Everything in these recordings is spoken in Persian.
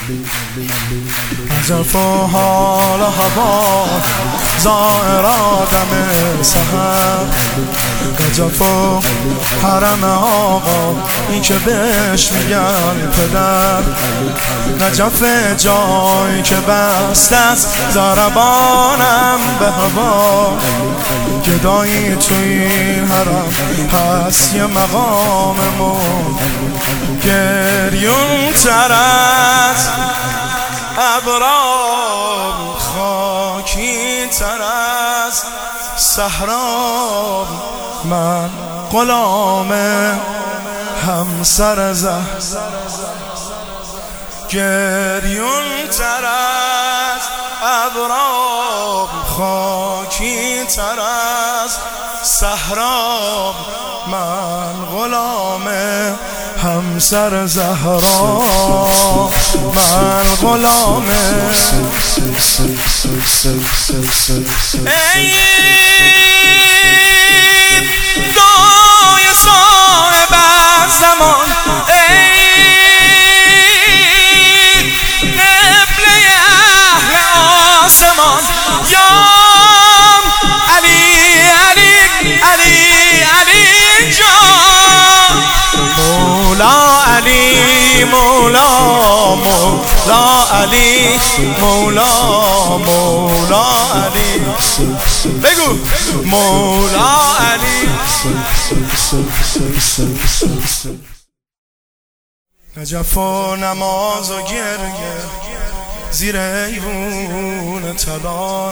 نجف و حال هوا زائر آدم سحر، نجف و حرم آقا این که بهش میگن پدر، نجف جایی که بسته است ضربانم به هوا، گدایی تو این حرم هست یه مقاممون گریون تر از ابرام، خاکی تر از صحرا، من غلام همسر زهر، گریون تر از ابرام، خاکی تر از صحرا، من غلام همسر زهرا، من غلام. ای دای صاحب زمان، ای قبله اهل آسمان، یا علی علی علی علی جان، مولا علی مولا مولا علی مولا مولا علی، بگو مولا علی. نجف و نماز و گریه زیر ایوون طلا،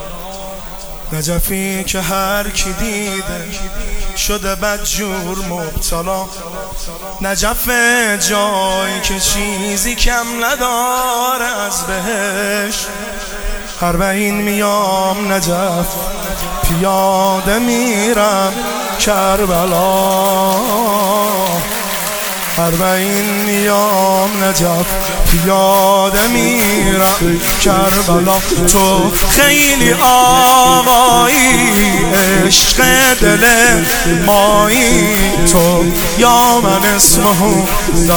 نجفی که هر کی دیده شده بدجور مبتلا، نجف جایی که چیزی کم نداره از بهش، اربعین میام نجف پیاده میرم کربلا، اربعین میام نجف پیاده میرم کربلا، تو خیلی آقایی عشق دل مایی، تو یا من اسمه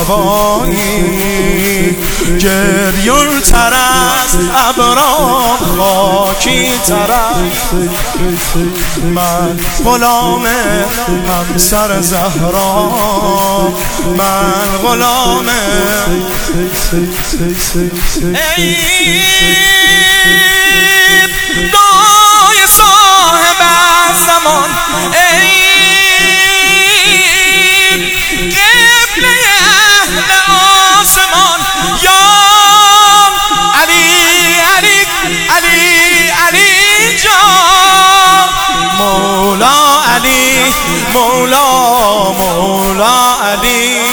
دوایی، گریون تر از ابرام، خاکی تر از، من غلام همسر زهرا، من غلام. ای دای صاحب زمان، ای قبله اهل آسمان، یا علی علی علی علی جان، مولا علی مولا مولا علی